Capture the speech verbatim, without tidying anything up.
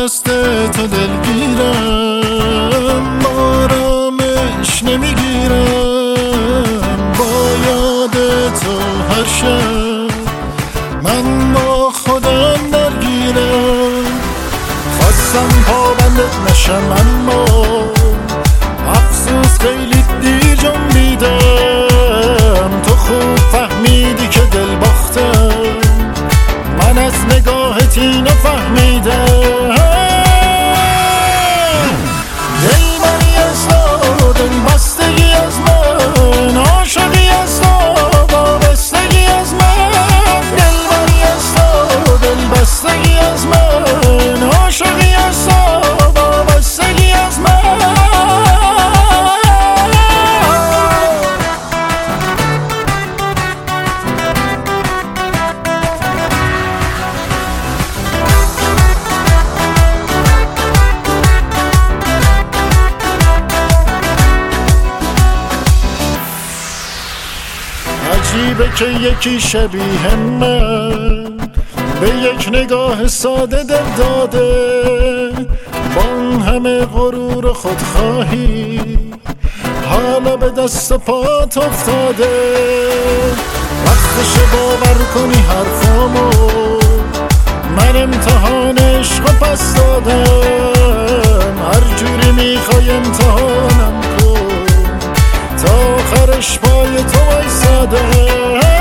دست تو دلگیرم، آرامش نمیگیرم با یاد تو هر شب من با خودم درگیرم. خواستم پابندت نشم اما افسوس خیلی دیر جنبیدم. تو خوب فهمیدی که دل باختم، من از نگاهت اینو فهمیدم. دل بری از تو، دل بستگی از من، عاشقی از تو، وابستگی از من. دل بری از تو، دل بستگی از من، عاشقی از تو، وابستگی از من. عجیبه که یکی شبیه من به یک نگاه ساده دل داده، با اون همه غرور و خودخواهی حالا به دست و پات افتاده. وقتش باور کنی حرفامو، من امتحان عشق پس دادم. هر جوری میخوای امتحانم کن، تا آخرش پای تو وایسادم.